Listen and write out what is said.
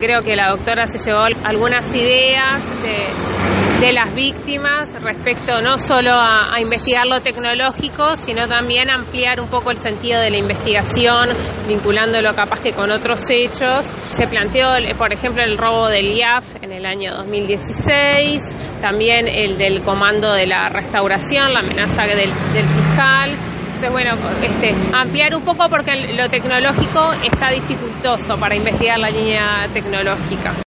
Creo que la doctora se llevó algunas ideas de las víctimas respecto no solo a investigar lo tecnológico, sino también ampliar un poco el sentido de la investigación, vinculándolo capaz que con otros hechos. Se planteó, por ejemplo, el robo del IAF en el año 2016, también el del Comando de la Restauración, la amenaza del fiscal. Entonces, bueno, ampliar un poco porque lo tecnológico está dificultoso para investigar la línea tecnológica.